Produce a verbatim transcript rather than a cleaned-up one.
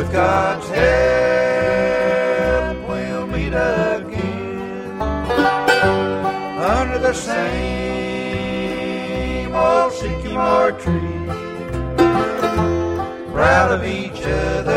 With God's help, we'll meet again under the same old sycamore tree, proud of each other.